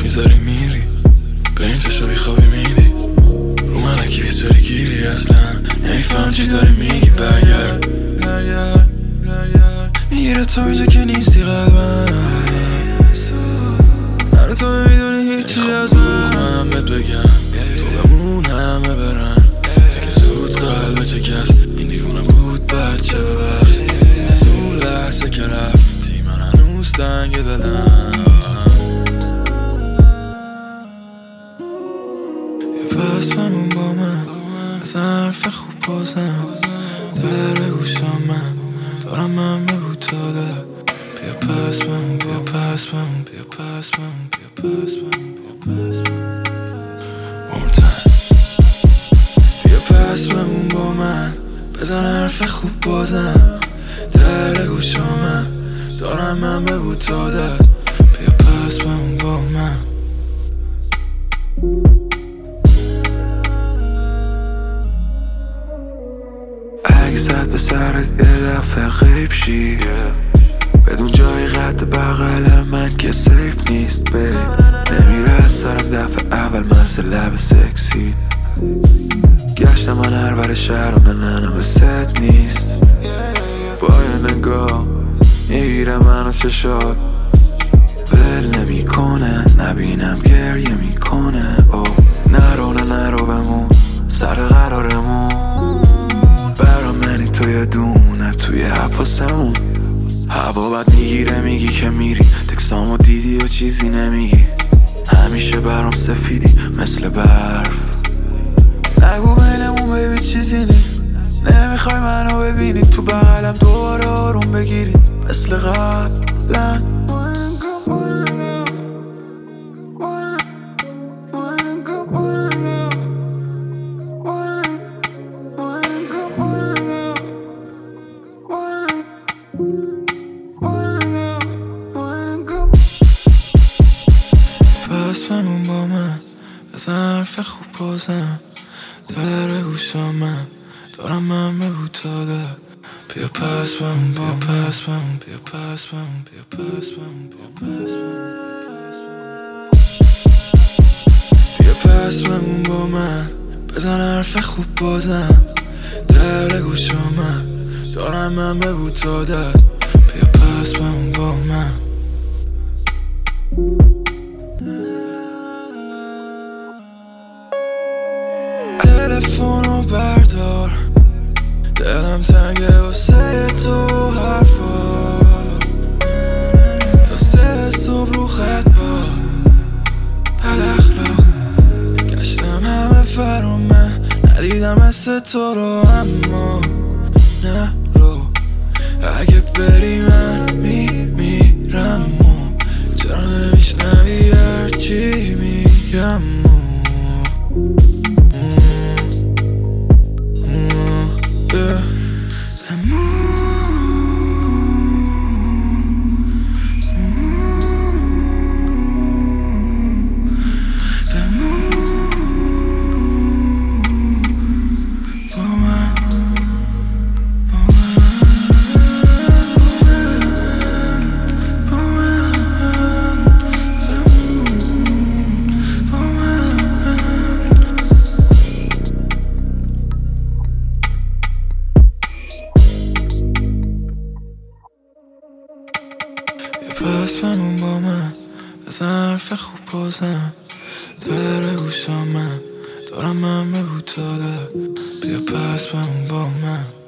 وقت میذاری میری به این چشا بیخوابی میدی رو من اکی بیستاری گیری اصلا نمیفهم چی داری میگی برگرد میگیره تا اینجا که نیستی قلبم من تو نمیدونی هیچی از من بهت بگم تو بمون همه برن دیگه زود قلب چه کس این دیوونه بود بچه ببخش از اون لحظه که رفتی من هنوز تنگ دلم یه پس بمون با من از حرف خوب بازم در گوشام من دارم من بگو تا ده بیا پس بمون بیا پس بمون بیا پس بمون بیا پس بمون بیا پس بمون One time بیا پس بمون با من بزن حرف خوب بازم در گوشام من دارم من بگو تا ده بیا پس بمون با من اگه زد به سرت یه دفعه غیب شی بدون جای قد بغل من که سیف نیست بی نمیره از سرم دفعه اول مثل لب سکسی گشتم من هر بر شهر و نه به ست نیست با یه نگاه میگیره منو چشات ول نمی کنه نبینم گریه میکنه نرو بمون سر قرارمون برا منی توی دونه توی حفاسمون هوا بد میگیره میگی که میری تکسامو دیدی و چیزی نمیگی همیشه برام سفیدی مثل برف نگو بینمون بیبی چیزی نی نمیخوای منو ببینی تو بغلم دوباره آروم بگیری مثل قبلا پس بمون با من بزن حرف خوب بازم در گوشام من دارم من بگو تا ده بیا پس بمون بیا پس بمون بیا پس بمون بیا پس بمون بیا پس بمون با من بزن حرف خوب بازم در گوشام من دارم من بگو تا ده بیا پس بمون با من تلفنو بردار دلم تنگه واسه تو حرفا تا 3 صبح رو خط با بد اخلاق گشتم همه فرا من ندیدم مثل تو رو اما نه رو اگه بری من میمیرم چرا نمیشنوی هرچی میگم پس بمون با من بزن حرف خوب بازم در گوشام من دارم من بگو تا ده بیا پس بمون با من